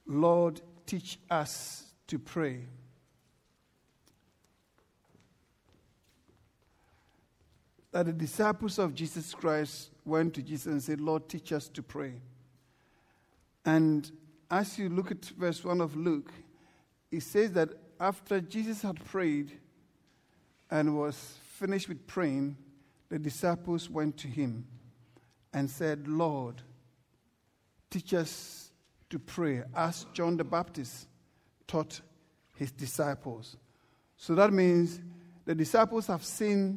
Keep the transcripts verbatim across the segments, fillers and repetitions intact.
Lord, teach us to pray. That the disciples of Jesus Christ went to Jesus and said, Lord, teach us to pray. And as you look at verse one of Luke, it says that after Jesus had prayed and was finished with praying, the disciples went to him and said, Lord, teach us to pray, as John the Baptist taught his disciples. So that means the disciples have seen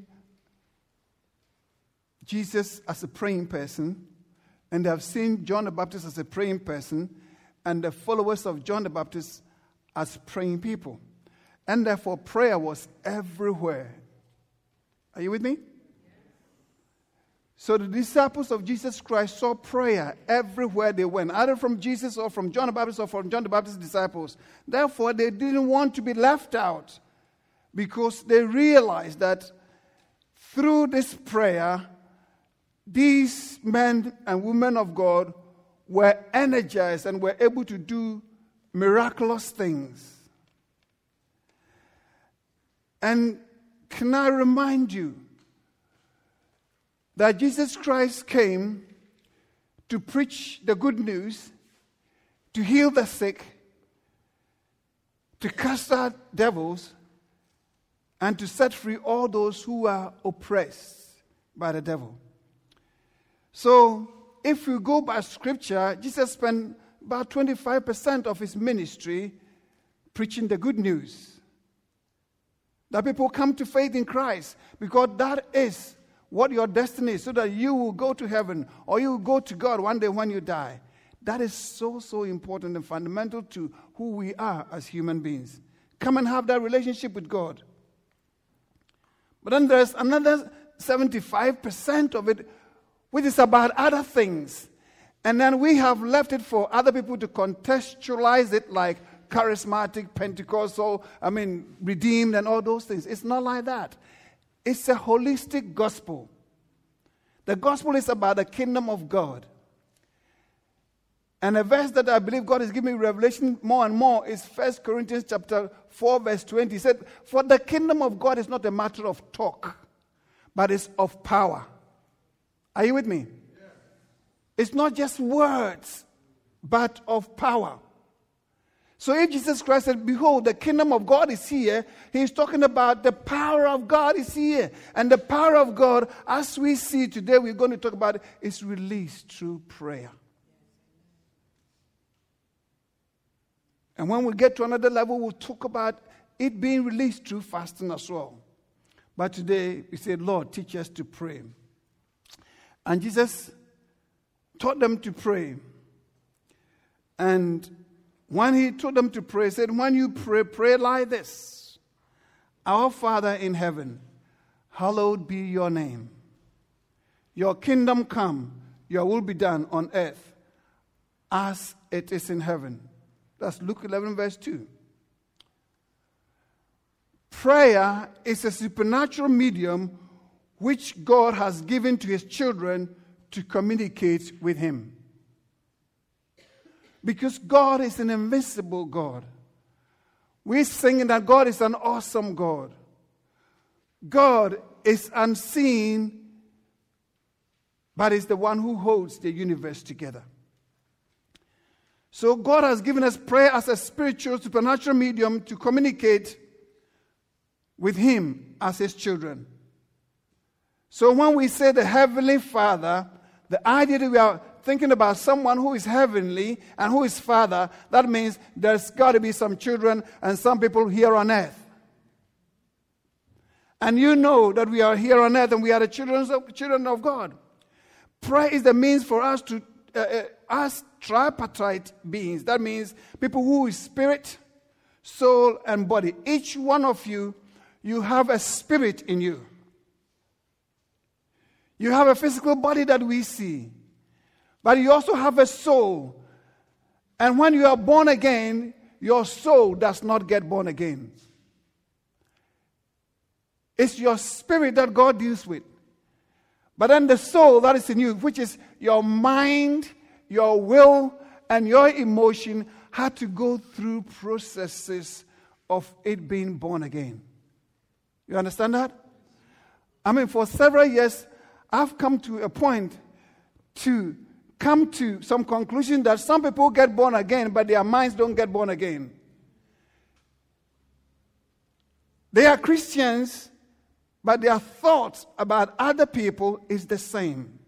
Jesus as a praying person, and they have seen John the Baptist as a praying person, and the followers of John the Baptist as praying people. And therefore, prayer was everywhere. Are you with me? So the disciples of Jesus Christ saw prayer everywhere they went, either from Jesus or from John the Baptist or from John the Baptist's disciples. Therefore, they didn't want to be left out, because they realized that through this prayer, these men and women of God were energized and were able to do miraculous things. And can I remind you that Jesus Christ came to preach the good news, to heal the sick, to cast out devils, and to set free all those who are oppressed by the devil. So, if we go by Scripture, Jesus spent about twenty-five percent of his ministry preaching the good news. That people come to faith in Christ, because that is what your destiny is, so that you will go to heaven or you will go to God one day when you die. That is so, so important and fundamental to who we are as human beings. Come and have that relationship with God. But then there's another seventy-five percent of it, which is about other things. And then we have left it for other people to contextualize it, like charismatic, Pentecostal, I mean, redeemed and all those things. It's not like that. It's a holistic gospel. The gospel is about the kingdom of God. And a verse that I believe God is giving me revelation more and more is First Corinthians chapter four, verse twenty. He said, for the kingdom of God is not a matter of talk, but it's of power. Are you with me? Yeah. It's not just words, but of power. So if Jesus Christ said, behold, the kingdom of God is here, he's talking about the power of God is here. And the power of God, as we see today, we're going to talk about it, is released through prayer. And when we get to another level, we'll talk about it being released through fasting as well. But today, we said, Lord, teach us to pray. And Jesus taught them to pray. And when he taught them to pray, he said, when you pray, pray like this. Our Father in heaven, hallowed be your name. Your kingdom come, your will be done on earth as it is in heaven. That's Luke eleven, verse two. Prayer is a supernatural medium which God has given to his children to communicate with him. Because God is an invisible God. We're singing that God is an awesome God. God is unseen, but is the one who holds the universe together. So God has given us prayer as a spiritual, supernatural medium to communicate with him as his children. So when we say the Heavenly Father, the idea that we are thinking about someone who is heavenly and who is Father, that means there's got to be some children and some people here on earth. And you know that we are here on earth and we are the children of, children of God. Prayer is the means for us to, uh, uh, as tripartite beings, that means people who is spirit, soul, and body. Each one of you, you have a spirit in you. You have a physical body that we see. But you also have a soul. And when you are born again, your soul does not get born again. It's your spirit that God deals with. But then the soul that is in you, which is your mind, your will, and your emotion had to go through processes of it being born again. You understand that? I mean, for several years, I've come to a point to come to some conclusion that some people get born again, but their minds don't get born again. They are Christians, but their thoughts about other people is the same.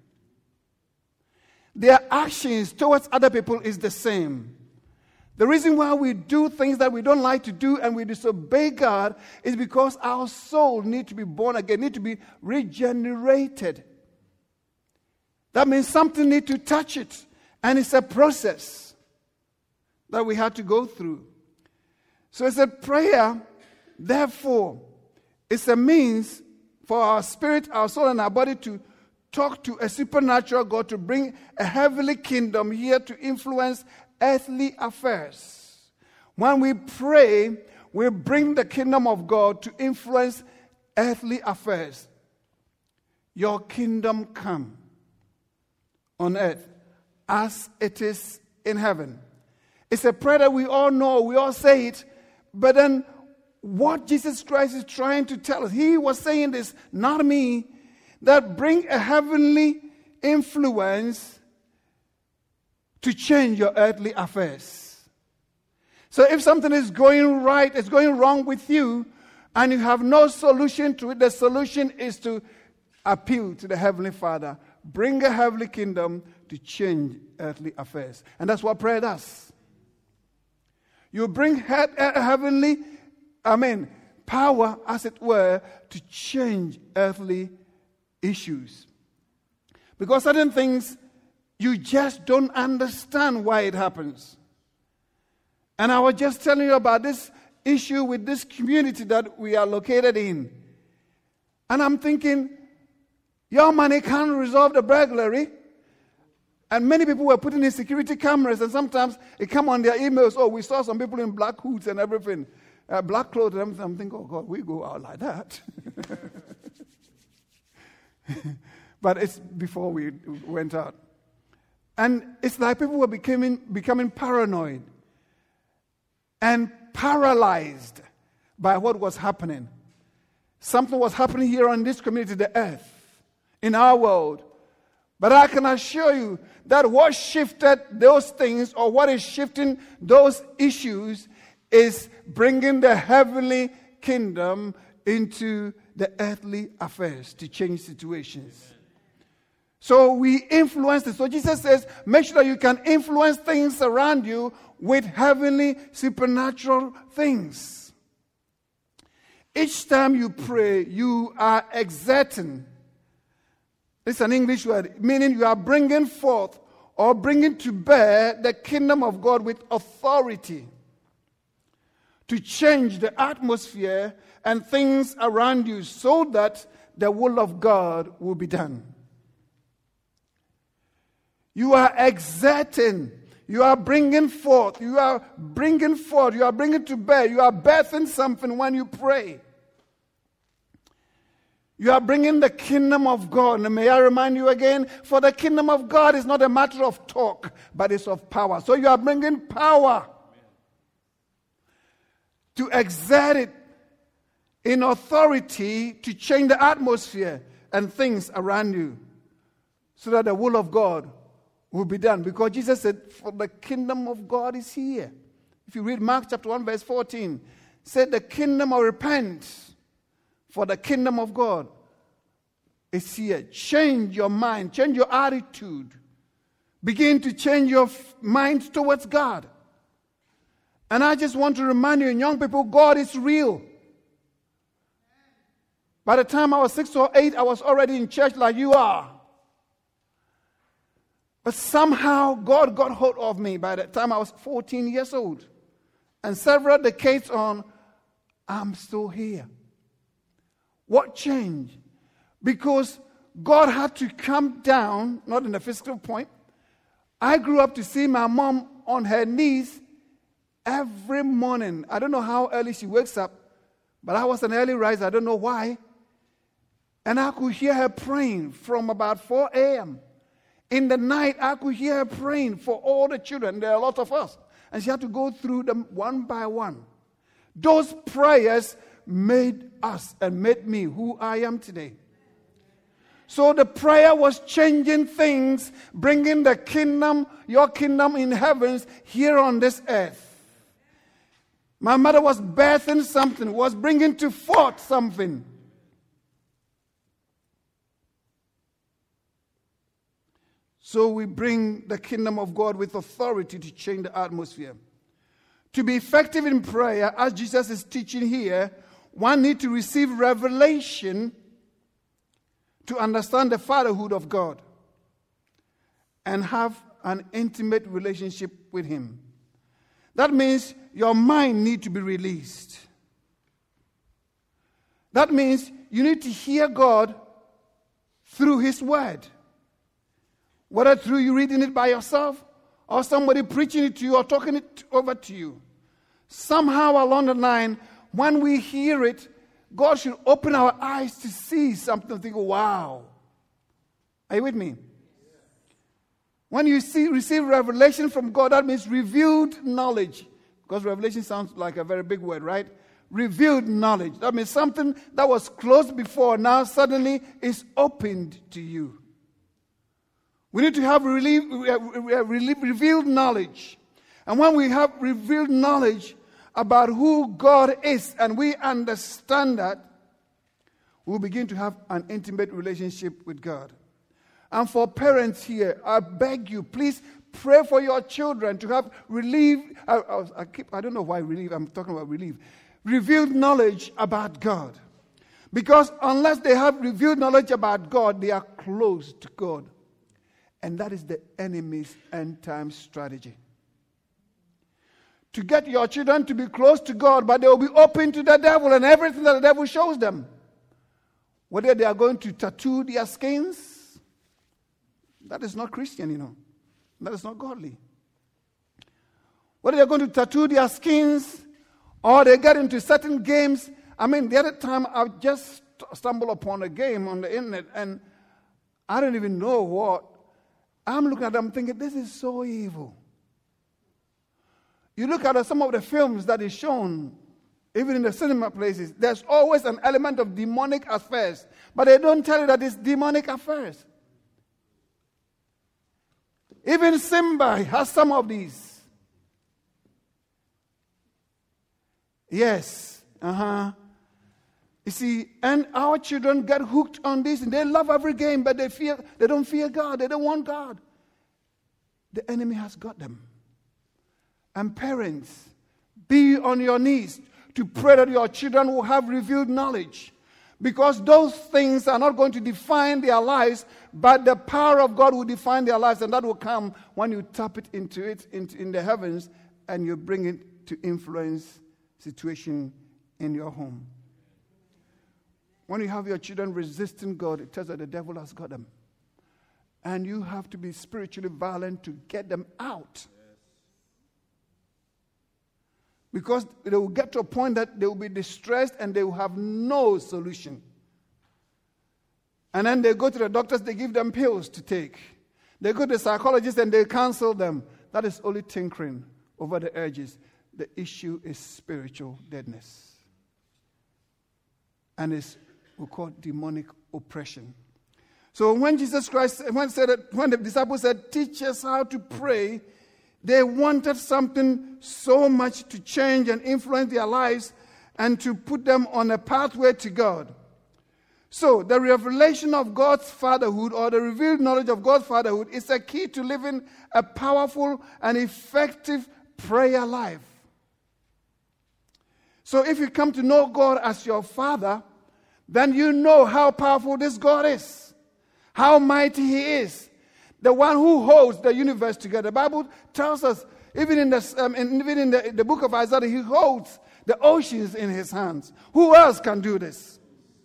Their actions towards other people is the same. The reason why we do things that we don't like to do and we disobey God is because our soul needs to be born again, needs to be regenerated. That means something needs to touch it. And it's a process that we have to go through. So it's a prayer, therefore, it's a means for our spirit, our soul, and our body to talk to a supernatural God to bring a heavenly kingdom here to influence earthly affairs. When we pray, we bring the kingdom of God to influence earthly affairs. Your kingdom come on earth as it is in heaven. It's a prayer that we all know, we all say it, but then what Jesus Christ is trying to tell us, he was saying this, not me, that bring a heavenly influence to change your earthly affairs. So if something is going right, it's going wrong with you, and you have no solution to it, the solution is to appeal to the Heavenly Father. Bring a heavenly kingdom to change earthly affairs. And that's what prayer does. You bring he- a heavenly, I mean, power, as it were, to change earthly issues. Because certain things, you just don't understand why it happens. And I was just telling you about this issue with this community that we are located in. And I'm thinking, your money can't resolve the burglary. And many people were putting in security cameras, and sometimes it come on their emails, oh, we saw some people in black hoods and everything, uh, black clothes, and I'm thinking, oh, God, we go out like that. But it's before we went out. And it's like people were becoming, becoming paranoid and paralyzed by what was happening. Something was happening here on this community, the earth, in our world. But I can assure you that what shifted those things, or what is shifting those issues, is bringing the heavenly kingdom into the earthly affairs to change situations. So we influence it. So Jesus says, make sure that you can influence things around you with heavenly, supernatural things. Each time you pray, you are exerting. It's an English word, meaning you are bringing forth or bringing to bear the kingdom of God with authority to change the atmosphere and things around you so that the will of God will be done. You are exerting, you are bringing forth, you are bringing forth, you are bringing to bear, you are birthing something when you pray. You are bringing the kingdom of God. And may I remind you again, for the kingdom of God is not a matter of talk, but it's of power. So you are bringing power to exert it in authority to change the atmosphere and things around you so that the will of God will be done. Because Jesus said, for the kingdom of God is here. If you read Mark chapter one verse fourteen, said the kingdom of repent, for the kingdom of God is here. Change your mind, change your attitude. Begin to change your f- mind towards God. And I just want to remind you, young people, God is real. By the time I was six or eight, I was already in church like you are. But somehow God got hold of me by the time I was fourteen years old. And several decades on, I'm still here. What changed? Because God had to come down, not in a physical point. I grew up to see my mom on her knees every morning. I don't know how early she wakes up, but I was an early riser. I don't know why. And I could hear her praying from about four a.m. In the night, I could hear her praying for all the children. There are a lot of us. And she had to go through them one by one. Those prayers made us and made me who I am today. So the prayer was changing things, bringing the kingdom, your kingdom in heavens, here on this earth. My mother was birthing something, was bringing to forth something. So we bring the kingdom of God with authority to change the atmosphere. To be effective in prayer, as Jesus is teaching here, one needs to receive revelation to understand the fatherhood of God and have an intimate relationship with Him. That means your mind needs to be released. That means you need to hear God through His Word. Whether through you reading it by yourself or somebody preaching it to you or talking it over to you. Somehow along the line, when we hear it, God should open our eyes to see something and think, wow. Are you with me? When you see receive revelation from God, that means revealed knowledge. Because revelation sounds like a very big word, right? Revealed knowledge. That means something that was closed before now suddenly is opened to you. We need to have revealed knowledge. And when we have revealed knowledge about who God is and we understand that, we'll begin to have an intimate relationship with God. And for parents here, I beg you, please pray for your children to have relief. I, I, I, keep, I don't know why relief, I'm talking about relief. Revealed knowledge about God. Because unless they have revealed knowledge about God, they are close to God. And that is the enemy's end-time strategy. To get your children to be close to God, but they will be open to the devil and everything that the devil shows them. Whether they are going to tattoo their skins, that is not Christian, you know. That is not godly. Whether they are going to tattoo their skins, or they get into certain games. I mean, the other time I just stumbled upon a game on the internet, and I don't even know what. I'm looking at them thinking, this is so evil. You look at some of the films that is shown, even in the cinema places, there's always an element of demonic affairs. But they don't tell you that it's demonic affairs. Even Simba has some of these. Yes. Uh-huh. You see, and our children get hooked on this, and they love every game, but they fear, they don't fear God. They don't want God. The enemy has got them. And parents, be on your knees to pray that your children will have revealed knowledge. Because those things are not going to define their lives, but the power of God will define their lives, and that will come when you tap it into it into, in the heavens, and you bring it to influence situation in your home. When you have your children resisting God, it tells that the devil has got them. And you have to be spiritually violent to get them out. Because they will get to a point that they will be distressed and they will have no solution. And then they go to the doctors, they give them pills to take. They go to the psychologist and they counsel them. That is only tinkering over the edges. The issue is spiritual deadness. And it's we call demonic oppression. So when Jesus Christ, when, said that, when the disciples said, teach us how to pray, they wanted something so much to change and influence their lives and to put them on a pathway to God. So the revelation of God's fatherhood, or the revealed knowledge of God's fatherhood, is a key to living a powerful and effective prayer life. So if you come to know God as your Father, then you know how powerful this God is, how mighty He is, the one who holds the universe together. The Bible tells us, even in the, um, in, even in the, the book of Isaiah, He holds the oceans in His hands. Who else can do this?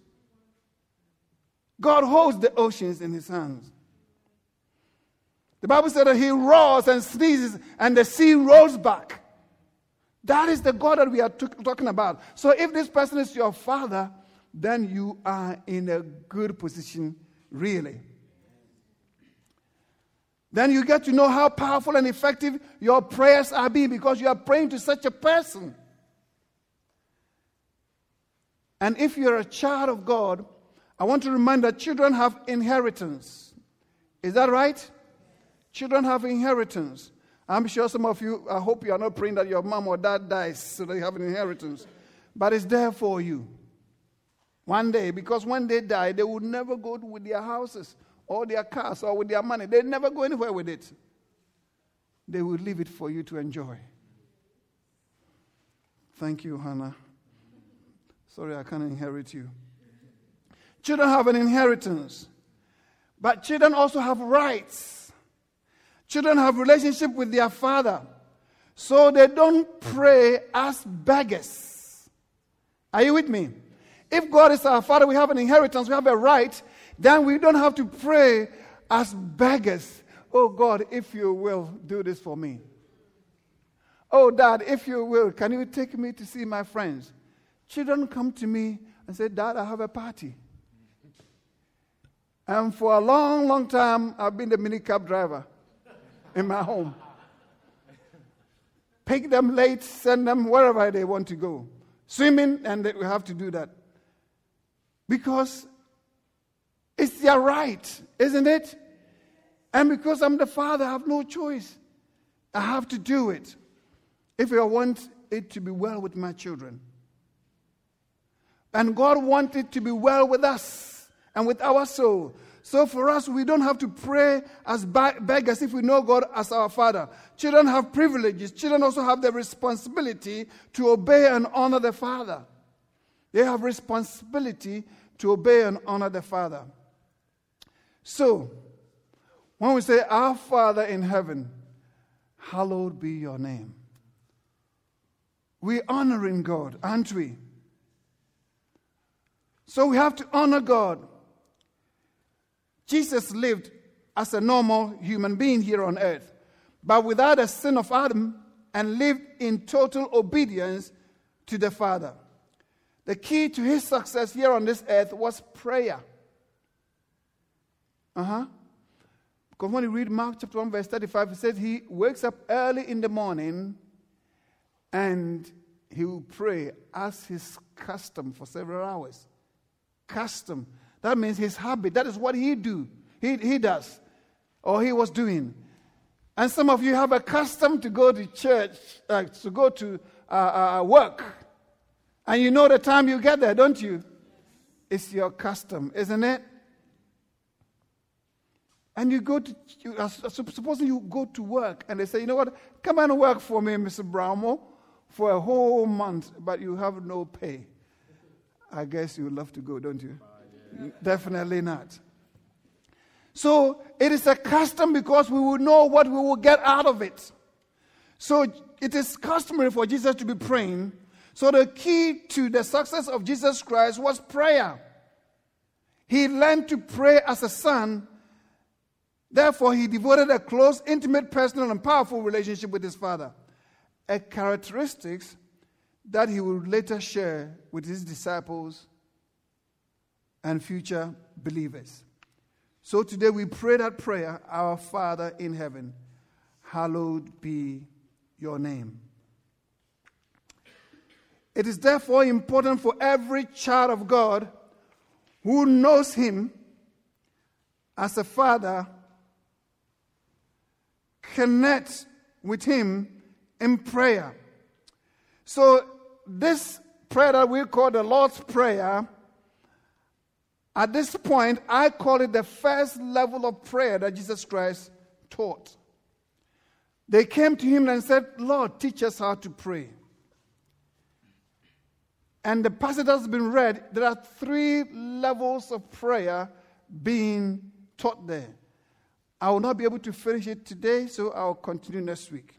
God holds the oceans in His hands. The Bible said that He roars and sneezes and the sea rolls back. That is the God that we are t- talking about. So if this person is your father, then you are in a good position, really. then you get to know how powerful and effective your prayers are being because you are praying to such a person. And if you're a child of God, I want to remind that children have inheritance. Is that right? Children have inheritance. I'm sure some of you, I hope you are not praying that your mom or dad dies so that you have an inheritance. But it's there for you. One day, because when they die, they would never go with their houses or their cars or with their money. They never go anywhere with it. They will leave it for you to enjoy. Thank you, Hannah. Sorry, I can't inherit you. Children have an inheritance. But children also have rights. Children have relationship with their father. So they don't pray as beggars. Are you with me? If God is our father, we have an inheritance, we have a right, then we don't have to pray as beggars. Oh God, if you will, do this for me. Oh Dad, if you will, can you take me to see my friends? Children come to me and say, Dad, I have a party. And for a long, long time, I've been the minicab driver in my home. Pick them late, send them wherever they want to go. Swimming, and we have to do that. Because it's their right, isn't it? And because I'm the father, I have no choice. I have to do it. If I want it to be well with my children. And God wants it to be well with us and with our soul. So for us, we don't have to pray as beggars if we know God as our Father. Children have privileges. Children also have the responsibility to obey and honor the Father. They have responsibility to obey and honor the Father. So, when we say, Our Father in heaven, hallowed be your name. We're honoring God, aren't we? So we have to honor God. Jesus lived as a normal human being here on earth, but without the sin of Adam, and lived in total obedience to the Father. The key to his success here on this earth was prayer. Uh-huh. Because when you read Mark chapter one, verse thirty-five, it says he wakes up early in the morning and he will pray as his custom for several hours. Custom. That means his habit. That is what he do. He, he does. Or he was doing. And some of you have a custom to go to church, uh, to go to uh, uh, work. And you know the time you get there, don't you? It's your custom, isn't it? And you go to, you, uh, supposing you go to work and they say, you know what, come and work for me, Mister Brownmore, for a whole month, but you have no pay. I guess you would love to go, don't you? Uh, yeah. Definitely not. So it is a custom because we will know what we will get out of it. So it is customary for Jesus to be praying. So the key to the success of Jesus Christ was prayer. He learned to pray as a son. Therefore, he devoted a close, intimate, personal, and powerful relationship with his Father. A characteristic that he would later share with his disciples and future believers. So today we pray that prayer, Our Father in heaven, hallowed be your name. It is therefore important for every child of God who knows him as a father, connect with him in prayer. So this prayer that we call the Lord's Prayer, at this point, I call it the first level of prayer that Jesus Christ taught. They came to him and said, Lord, teach us how to pray. And the passage that's been read, there are three levels of prayer being taught there. I will not be able to finish it today, so I'll continue next week.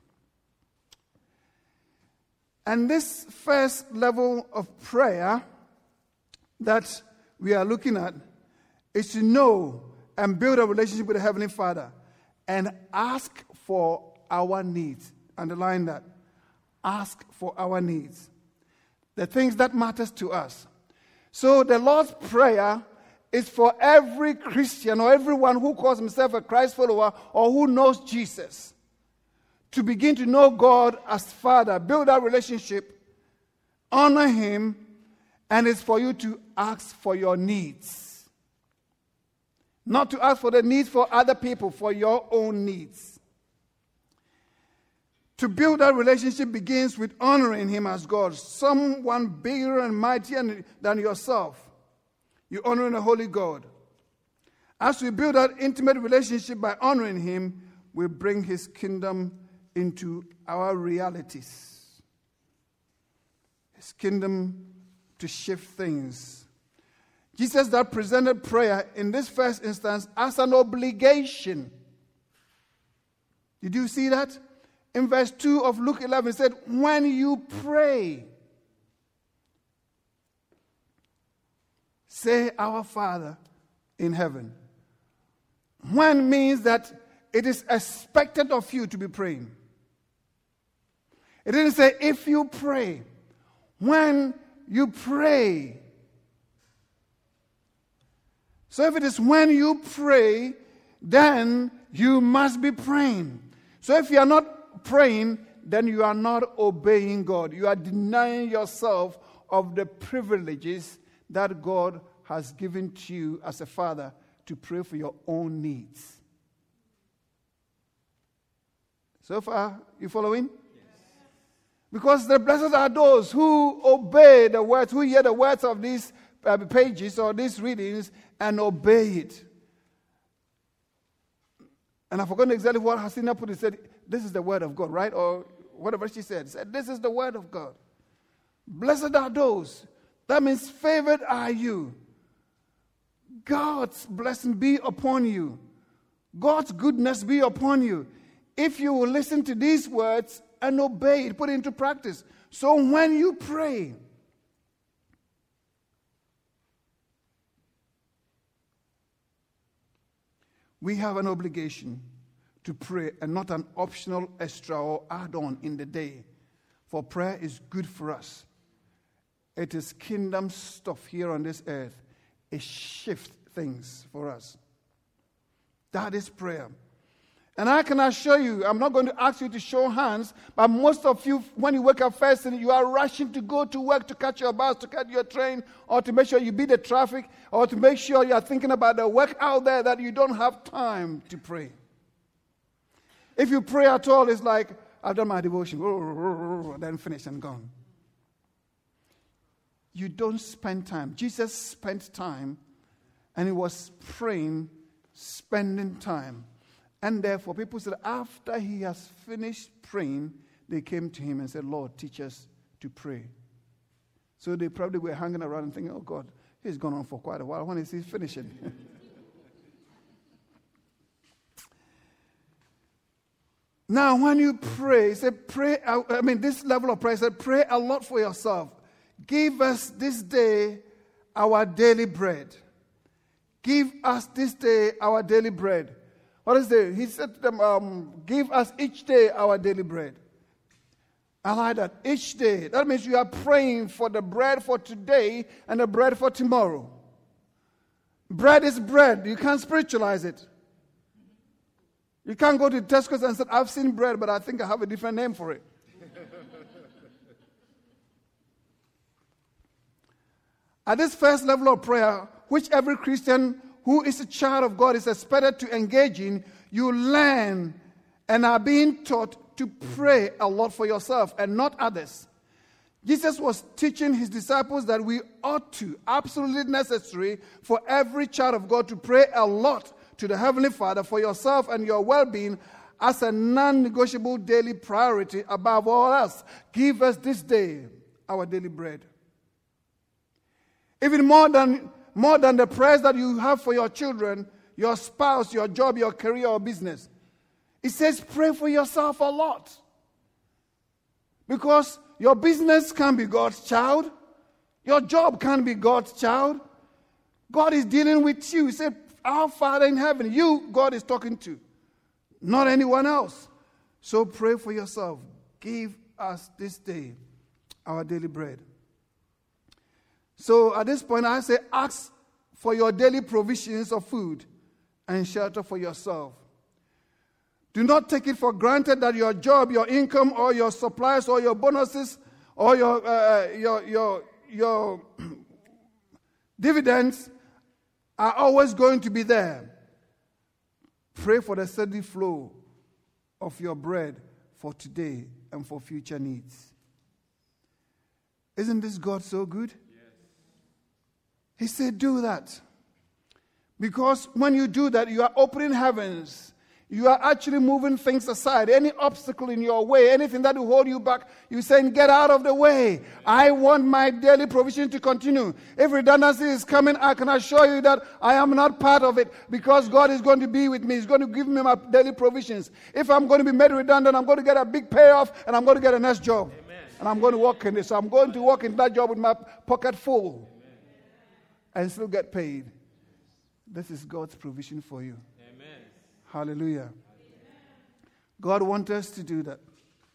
And this first level of prayer that we are looking at is to know and build a relationship with the Heavenly Father and ask for our needs. Underline that. Ask for our needs. The things that matters to us. So the Lord's Prayer is for every Christian or everyone who calls himself a Christ follower or who knows Jesus to begin to know God as Father, build that relationship, honor Him, and it's for you to ask for your needs. Not to ask for the needs for other people, for your own needs. To build that relationship begins with honoring Him as God, someone bigger and mightier than yourself. You honor the Holy God. As we build that intimate relationship by honoring Him, we bring His kingdom into our realities. His kingdom to shift things. Jesus that presented prayer in this first instance as an obligation. Did you see that? In verse two of Luke eleven, it said, when you pray, say, Our Father in heaven. When means that it is expected of you to be praying. It didn't say, if you pray. When you pray. So if it is when you pray, then you must be praying. So if you are not praying, then you are not obeying God. You are denying yourself of the privileges that God has given to you as a father to pray for your own needs. So far, you following? Yes. Because the blessed are those who obey the words, who hear the words of these uh, pages or these readings and obey it. And I've forgotten exactly what Hasina put. He said, this is the word of God, right? Or whatever she said. She said, this is the word of God. Blessed are those. That means favored are you. God's blessing be upon you. God's goodness be upon you. If you will listen to these words and obey it, put it into practice. So when you pray, we have an obligation to pray and not an optional extra or add-on in the day. For prayer is good for us. It is kingdom stuff here on this earth. It shifts things for us. That is prayer. And I can assure you, I'm not going to ask you to show hands, but most of you, when you wake up first thing, you are rushing to go to work, to catch your bus, to catch your train, or to make sure you beat the traffic, or to make sure you are thinking about the work out there that you don't have time to pray. If you pray at all, it's like, I've done my devotion, then finish and gone. You don't spend time. Jesus spent time, and he was praying, spending time. And therefore, people said, after he has finished praying, they came to him and said, Lord, teach us to pray. So they probably were hanging around and thinking, oh God, he's gone on for quite a while. When is he finishing? Now, when you pray, say pray, I mean, this level of prayer, say pray a lot for yourself. Give us this day our daily bread. Give us this day our daily bread. What is it? He said to them, um, give us each day our daily bread. I like that. Each day. That means you are praying for the bread for today and the bread for tomorrow. Bread is bread. You can't spiritualize it. You can't go to Tesco's and say, I've seen bread, but I think I have a different name for it. At this first level of prayer, which every Christian who is a child of God is expected to engage in, you learn and are being taught to pray a lot for yourself and not others. Jesus was teaching his disciples that we ought to, absolutely necessary for every child of God to pray a lot to the Heavenly Father for yourself and your well-being as a non-negotiable daily priority above all else. Give us this day our daily bread. Even more than More than the prayers that you have for your children, your spouse, your job, your career, or business. It says pray for yourself a lot. Because your business can be God's child. Your job can be God's child. God is dealing with you. He said, our Father in heaven, you, God is talking to. Not anyone else. So pray for yourself. Give us this day our daily bread. So at this point, I say, ask for your daily provisions of food and shelter for yourself. Do not take it for granted that your job, your income, or your supplies, or your bonuses, or your uh, your your your dividends are always going to be there. Pray for the steady flow of your bread for today and for future needs. Isn't this God so good? Yes. He said, do that. Because when you do that, you are opening heavens. You are actually moving things aside. Any obstacle in your way, anything that will hold you back, you're saying, get out of the way. I want my daily provision to continue. If redundancy is coming, I can assure you that I am not part of it, because God is going to be with me. He's going to give me my daily provisions. If I'm going to be made redundant, I'm going to get a big payoff, and I'm going to get a next job. Amen. And I'm going to work in it. So I'm going to work in that job with my pocket full. Amen. And still get paid. This is God's provision for you. Amen. Hallelujah. Amen. God wants us to do that.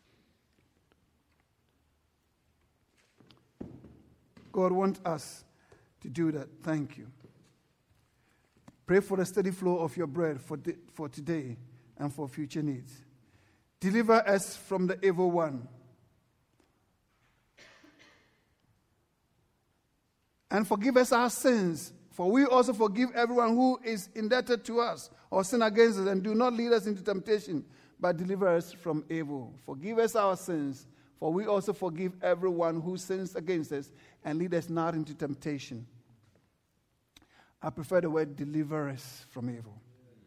God wants us to do that. Thank you. Pray for the steady flow of your bread for, di- for today and for future needs. Deliver us from the evil one. And forgive us our sins, for we also forgive everyone who is indebted to us or sin against us, and do not lead us into temptation, but deliver us from evil. Forgive us our sins, for we also forgive everyone who sins against us, and lead us not into temptation. I prefer the word deliver us from evil.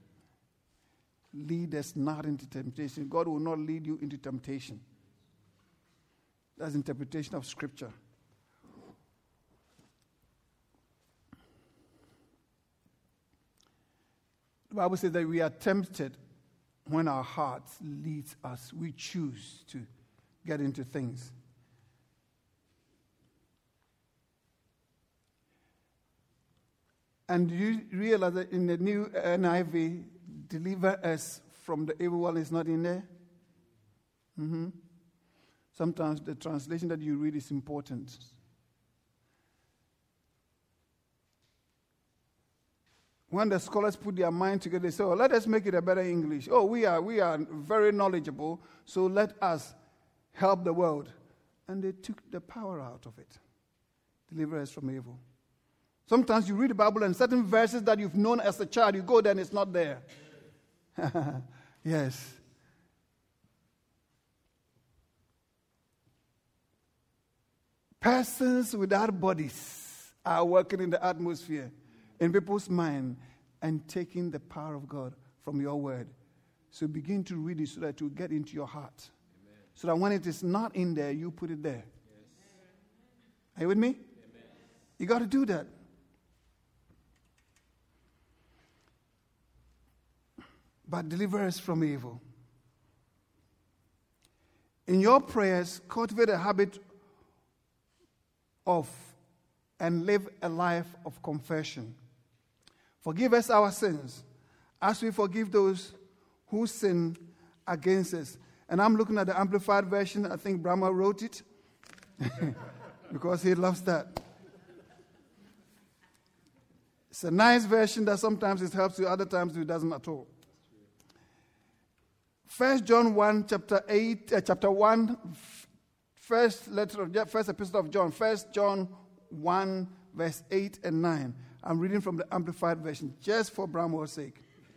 Lead us not into temptation. God will not lead you into temptation. That's interpretation of Scripture. The Bible says that we are tempted when our hearts lead us. We choose to get into things. And you realize that in the new N I V, deliver us from the evil one is not in there? Mm-hmm. Sometimes the translation that you read is important. When the scholars put their mind together, they say, oh, let us make it a better English. Oh, we are we are very knowledgeable, so let us help the world. And they took the power out of it. Deliver us from evil. Sometimes you read the Bible and certain verses that you've known as a child, you go there and it's not there. Yes. Persons without bodies are working in the atmosphere, in people's mind, and taking the power of God from your word. So begin to read it so that it will get into your heart. Amen. So that when it is not in there, you put it there. Yes. Are you with me? Amen. You got to do that. But deliver us from evil. In your prayers, cultivate a habit of and live a life of confession. Forgive us our sins as we forgive those who sin against us. And I'm looking at the Amplified Version. I think Brahma wrote it because he loves that. It's a nice version that sometimes it helps you, other times it doesn't at all. First John one, chapter eight, uh, chapter one, first letter of first epistle of John, First John one, verse eight and nine. I'm reading from the Amplified Version, just for Bramwell's sake.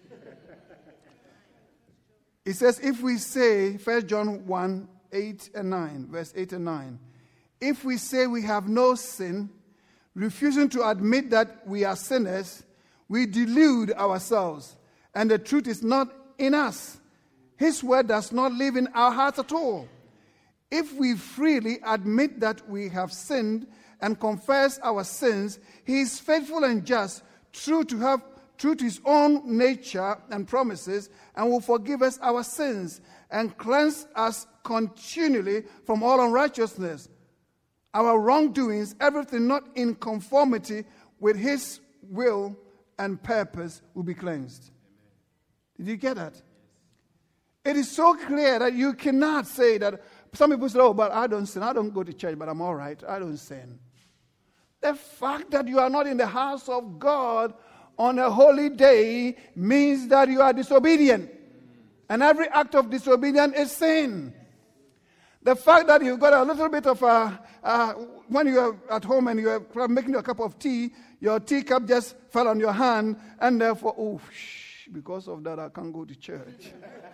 It says, if we say, First John one, eight and nine, verse eight and nine, if we say we have no sin, refusing to admit that we are sinners, we delude ourselves, and the truth is not in us. His word does not live in our hearts at all. If we freely admit that we have sinned and confess our sins, he is faithful and just, true to have true to his own nature and promises, and will forgive us our sins and cleanse us continually from all unrighteousness. Our wrongdoings, everything not in conformity with his will and purpose, will be cleansed. Amen. Did you get that? Yes. It is so clear that you cannot say that. Some people say, oh, but I don't sin. I don't go to church, but I'm all right. I don't sin. The fact that you are not in the house of God on a holy day means that you are disobedient. And every act of disobedience is sin. The fact that you've got a little bit of a, uh, when you are at home and you are making a cup of tea, your teacup just fell on your hand, and therefore, oh, shh, because of that, I can't go to church.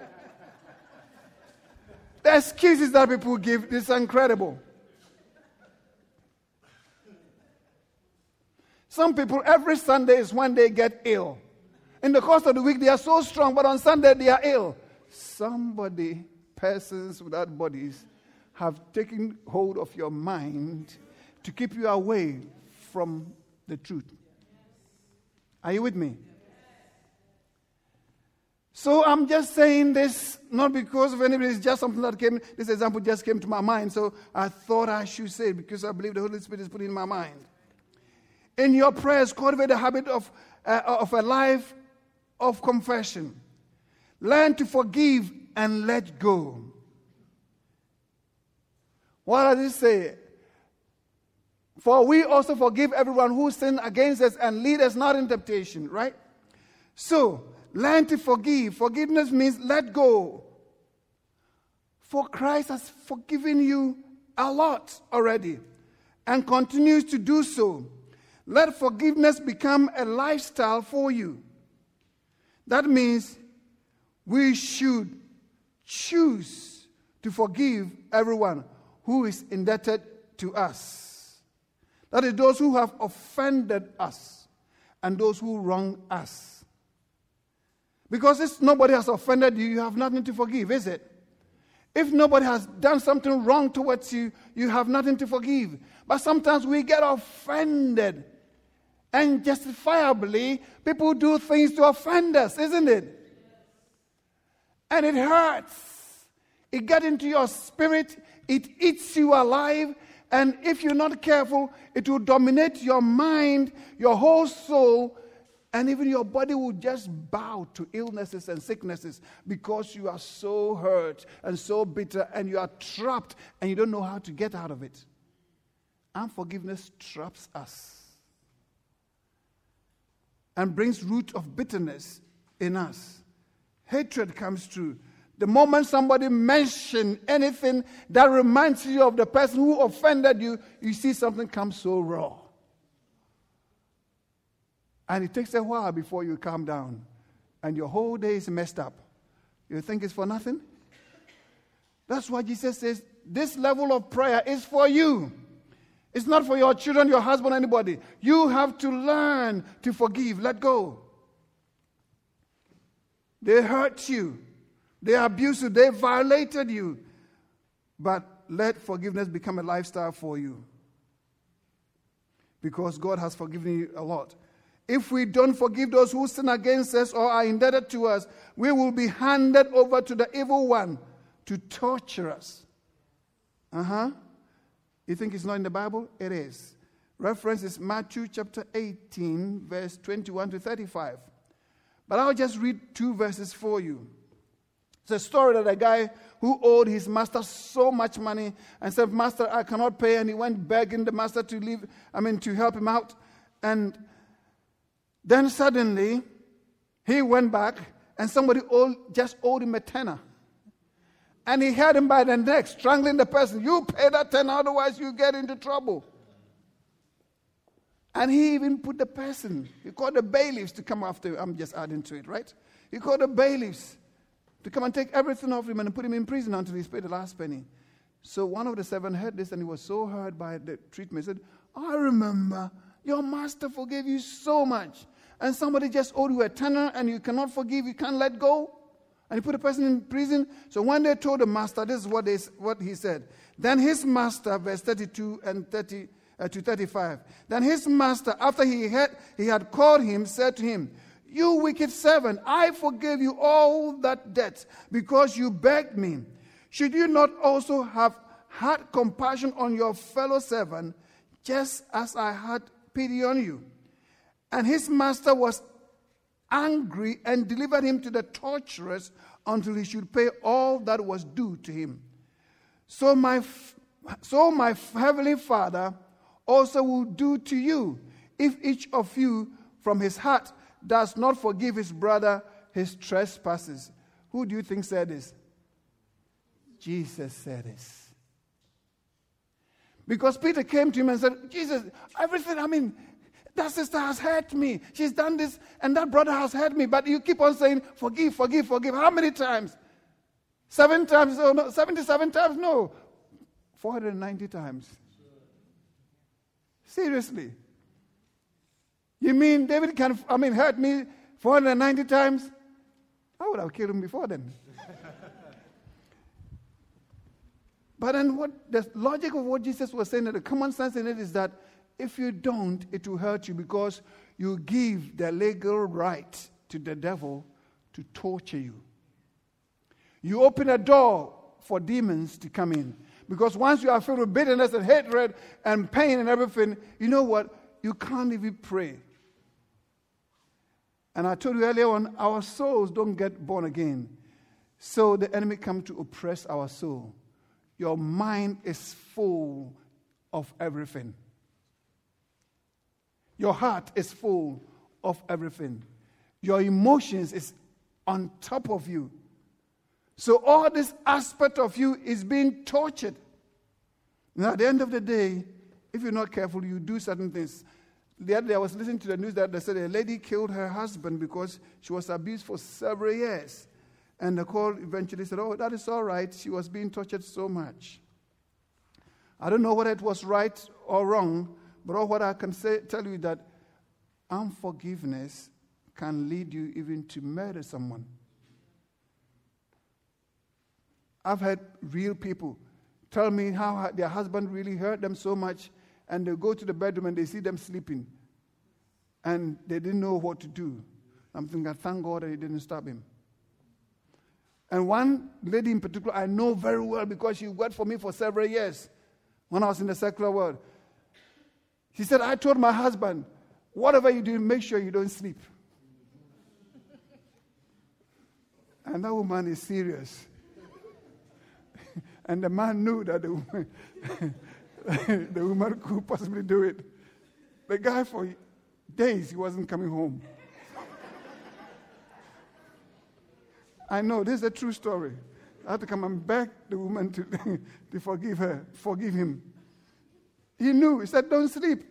The excuses that people give is incredible. Some people, every Sunday is when they get ill. In the course of the week, they are so strong, but on Sunday, they are ill. Somebody, persons without bodies, have taken hold of your mind to keep you away from the truth. Are you with me? So I'm just saying this, not because of anybody, it's just something that came, this example just came to my mind, so I thought I should say it because I believe the Holy Spirit is putting it in my mind. In your prayers, cultivate the habit of, uh, of a life of confession. Learn to forgive and let go. What does it say? For we also forgive everyone who sinned against us and lead us not in temptation, right? So, learn to forgive. Forgiveness means let go. For Christ has forgiven you a lot already and continues to do so. Let forgiveness become a lifestyle for you. That means we should choose to forgive everyone who is indebted to us. That is, those who have offended us and those who wrong us. Because if nobody has offended you, you have nothing to forgive, is it? If nobody has done something wrong towards you, you have nothing to forgive. But sometimes we get offended. And justifiably, people do things to offend us, isn't it? And it hurts. It gets into your spirit. It eats you alive. And if you're not careful, it will dominate your mind, your whole soul, and even your body will just bow to illnesses and sicknesses because you are so hurt and so bitter and you are trapped and you don't know how to get out of it. Unforgiveness traps us and brings root of bitterness in us. Hatred comes through. The moment somebody mentions anything that reminds you of the person who offended you, you see something come so raw. And it takes a while before you calm down. And your whole day is messed up. You think it's for nothing? That's why Jesus says, this level of prayer is for you. It's not for your children, your husband, anybody. You have to learn to forgive. Let go. They hurt you. They abused you. They violated you. But let forgiveness become a lifestyle for you. Because God has forgiven you a lot. If we don't forgive those who sin against us or are indebted to us, we will be handed over to the evil one to torture us. Uh-huh. You think it's not in the Bible? It is. Reference is Matthew chapter eighteen, verse twenty-one to thirty-five. But I'll just read two verses for you. It's a story that a guy who owed his master so much money and said, Master, I cannot pay. And he went begging the master to leave, I mean, to help him out. And then suddenly, he went back and somebody owed, just owed him a tenner. And he had him by the neck, strangling the person. You pay that tenner, otherwise you get into trouble. And he even put the person, he called the bailiffs to come after him. I'm just adding to it, right? He called the bailiffs to come and take everything off him and put him in prison until he paid the last penny. So one of the seven heard this and he was so hurt by the treatment. He said, I remember your master forgave you so much. And somebody just owed you a tenner and you cannot forgive, you can't let go. And he put a person in prison. So when they told the master, this is what, they, what he said. Then his master, verse thirty-two and thirty uh, to thirty-five. Then his master, after he had, he had called him, said to him, You wicked servant, I forgave you all that debt because you begged me. Should you not also have had compassion on your fellow servant, just as I had pity on you? And his master was angry and delivered him to the torturers until he should pay all that was due to him. So my, so my heavenly Father also will do to you, if each of you from his heart does not forgive his brother his trespasses. Who do you think said this? Jesus said this. Because Peter came to him and said, Jesus, everything, I mean, that sister has hurt me. She's done this, and that brother has hurt me. But you keep on saying, forgive, forgive, forgive. How many times? Seven times? Oh, no, seventy-seven times? No. four hundred ninety times. Seriously. You mean David can, I mean, hurt me four hundred ninety times? I would have killed him before then. But then what the logic of what Jesus was saying, the common sense in it is that if you don't, it will hurt you because you give the legal right to the devil to torture you. You open a door for demons to come in. Because once you are filled with bitterness and hatred and pain and everything, you know what? You can't even pray. And I told you earlier on, our souls don't get born again. So the enemy comes to oppress our soul. Your mind is full of everything. Your heart is full of everything. Your emotions is on top of you. So all this aspect of you is being tortured. Now, at the end of the day, if you're not careful, you do certain things. The other day I was listening to the news that they said a lady killed her husband because she was abused for several years. And the court eventually said, oh, that is all right. She was being tortured so much. I don't know whether it was right or wrong, but all what I can say, tell you that unforgiveness can lead you even to murder someone. I've had real people tell me how their husband really hurt them so much, and they go to the bedroom and they see them sleeping, and they didn't know what to do. I'm thinking, thank God that he didn't stab him. And one lady in particular I know very well because she worked for me for several years when I was in the secular world. She said, I told my husband, whatever you do, make sure you don't sleep. And that woman is serious. And the man knew that the woman, the woman could possibly do it. The guy, for days, he wasn't coming home. I know, this is a true story. I had to come and beg the woman to, to forgive her, forgive him. He knew. He said, don't sleep.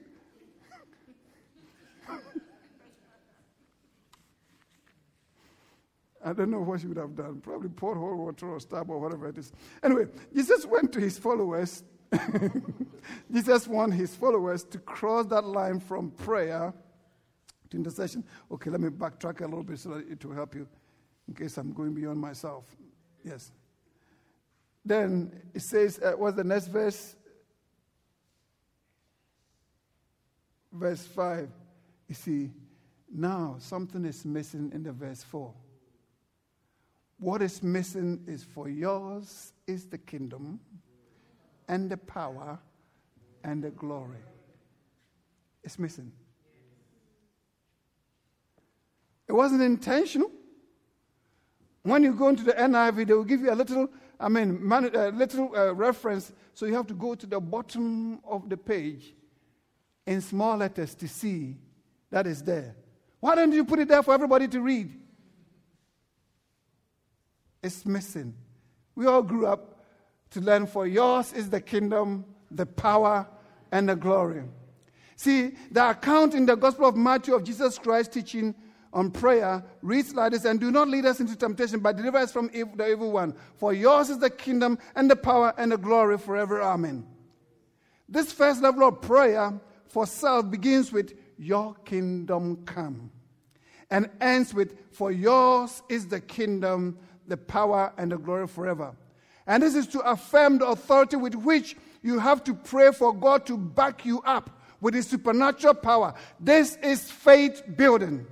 I don't know what she would have done. Probably poured hot water or stab or whatever it is. Anyway, Jesus went to his followers. Jesus wanted his followers to cross that line from prayer to intercession. Okay, let me backtrack a little bit so that it will help you in case I'm going beyond myself. Yes. Then it says, uh, what's the next verse? Verse five. You see, now something is missing in the verse four. What is missing is for yours is the kingdom and the power and the glory. It's missing. It wasn't intentional. When you go into the N I V, they will give you a little, I mean, man, a little uh, reference, so you have to go to the bottom of the page in small letters to see that is there. Why don't you put it there for everybody to read? It's missing. We all grew up to learn, for yours is the kingdom, the power, and the glory. See, the account in the Gospel of Matthew of Jesus Christ teaching on prayer reads like this: and do not lead us into temptation, but deliver us from evil, the evil one. For yours is the kingdom and the power and the glory forever. Amen. This first level of prayer for self begins with your kingdom come and ends with for yours is the kingdom, the power, and the glory forever. And this is to affirm the authority with which you have to pray for God to back you up with his supernatural power. This is faith building.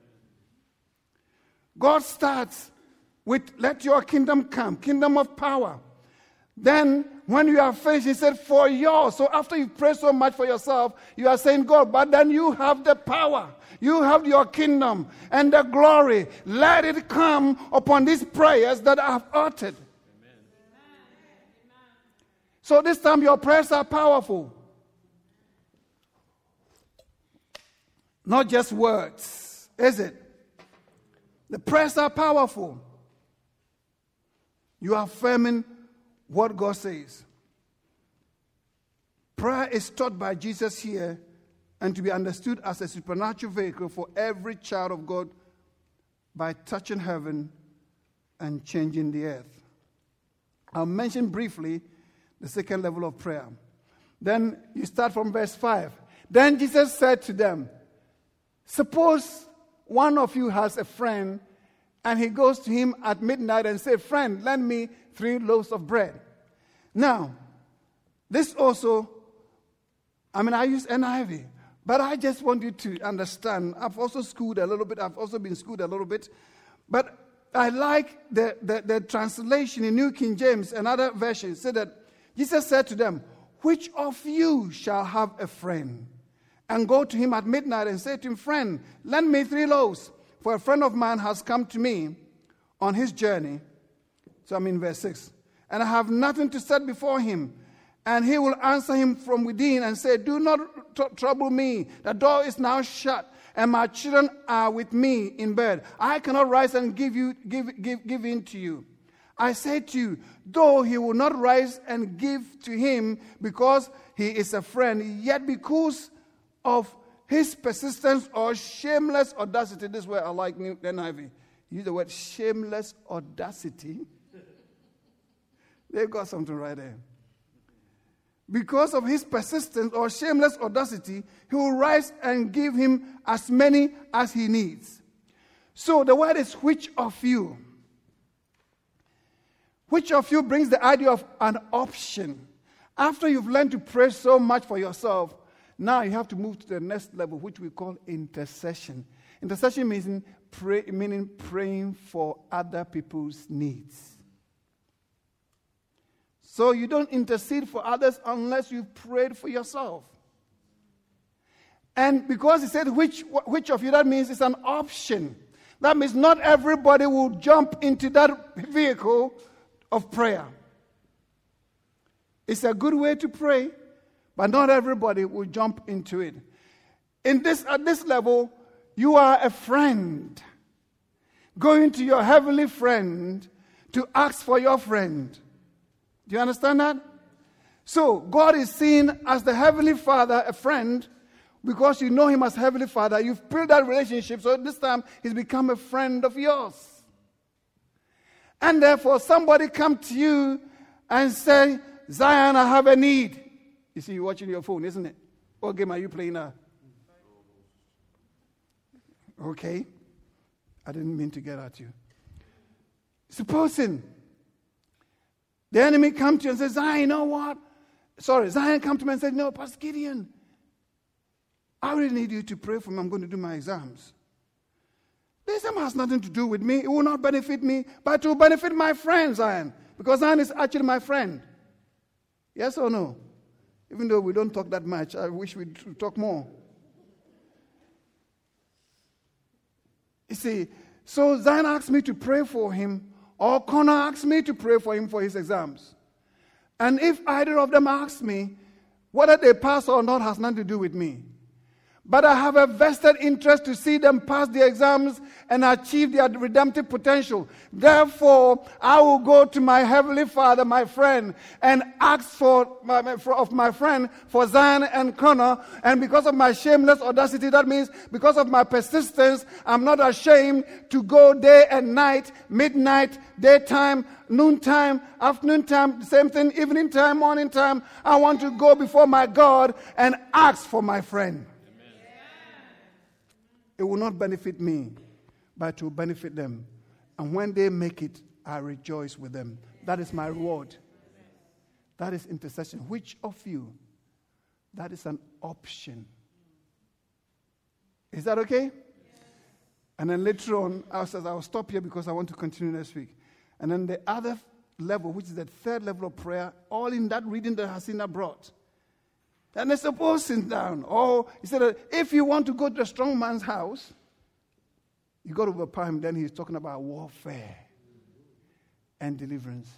God starts with let your kingdom come, kingdom of power. Then when you are finished, he said, for yours. So after you pray so much for yourself, you are saying, God, but then you have the power. You have your kingdom and the glory. Let it come upon these prayers that I have uttered. Amen. So this time your prayers are powerful. not just words, is it? The prayers are powerful. You are affirming what God says. Prayer is taught by Jesus here and to be understood as a supernatural vehicle for every child of God by touching heaven and changing the earth. I'll mention briefly the second level of prayer. Then you start from verse five. Then Jesus said to them, suppose one of you has a friend and he goes to him at midnight and says, friend, lend me three loaves of bread. Now, this also, I mean, I use N I V, but I just want you to understand. I've also schooled a little bit. I've also been schooled a little bit. But I like the, the, the translation in New King James and other versions. Said that Jesus said to them, which of you shall have a friend and go to him at midnight and say to him, friend, lend me three loaves, for a friend of mine has come to me on his journey. So I'm in verse six. And I have nothing to set before him. And he will answer him from within and say, do not t- trouble me. The door is now shut, and my children are with me in bed. I cannot rise and give you give give give in to you. I say to you, though he will not rise and give to him because he is a friend, yet because of his persistence or shameless audacity. This is where I like New N I V. Use the word shameless audacity. They've got something right there. Because of his persistence or shameless audacity, he will rise and give him as many as he needs. So the word is which of you? Which of you brings the idea of an option? After you've learned to pray so much for yourself, now you have to move to the next level, which we call intercession. Intercession means pray, meaning praying for other people's needs. So you don't intercede for others unless you've prayed for yourself. And because he said which, which of you, that means it's an option. That means not everybody will jump into that vehicle of prayer. It's a good way to pray, but not everybody will jump into it. In this, at this level, you are a friend. Going to your heavenly friend to ask for your friend. Do you understand that? So, God is seen as the Heavenly Father, a friend, because you know Him as Heavenly Father. You've built that relationship, so this time He's become a friend of yours. And therefore, somebody come to you and say, Zion, I have a need. You see, you're watching your phone, isn't it? What game are you playing now? Okay. I didn't mean to get at you. Supposing the enemy come to you and says, Zion, you know what? Sorry, Zion come to me and said, no, Pastor Gideon, I really need you to pray for me. I'm going to do my exams. The exam has nothing to do with me. It will not benefit me, but it will benefit my friend, Zion, because Zion is actually my friend. Yes or no? Even though we don't talk that much, I wish we'd talk more. You see, so Zion asked me to pray for him, or Connor asked me to pray for him for his exams. And if either of them ask me, whether they pass or not has nothing to do with me. But I have a vested interest to see them pass the exams and achieve their redemptive potential. Therefore, I will go to my Heavenly Father, my friend, and ask for, my, for of my friend for Zion and Connor. And because of my shameless audacity, that means because of my persistence, I'm not ashamed to go day and night, midnight, daytime, noontime, afternoon time, same thing, evening time, morning time. I want to go before my God and ask for my friend. It will not benefit me, but it will benefit them. And when they make it, I rejoice with them. That is my reward. That is intercession. Which of you? That is an option. Is that okay? Yes. And then later on, I said, I'll stop here because I want to continue next week. And then the other level, which is the third level of prayer, all in that reading that Hasina brought. And they suppose sit down. Or he said that if you want to go to a strong man's house, you go to overpower him. Then he's talking about warfare and deliverance.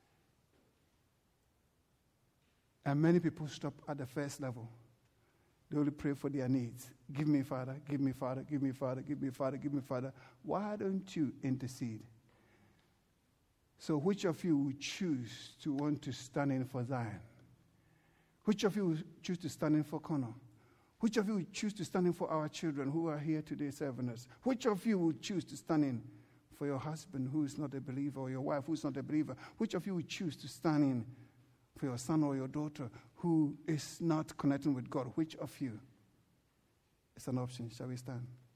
And many people stop at the first level. They only pray for their needs. Give me, Father, give me, Father, give me, Father, give me, Father, give me, Father. Why don't you intercede? So which of you would choose to want to stand in for Zion? Which of you would choose to stand in for Connor? Which of you would choose to stand in for our children who are here today serving us? Which of you would choose to stand in for your husband who is not a believer, or your wife who is not a believer? Which of you would choose to stand in for your son or your daughter who is not connecting with God? Which of you? It's an option. Shall we stand?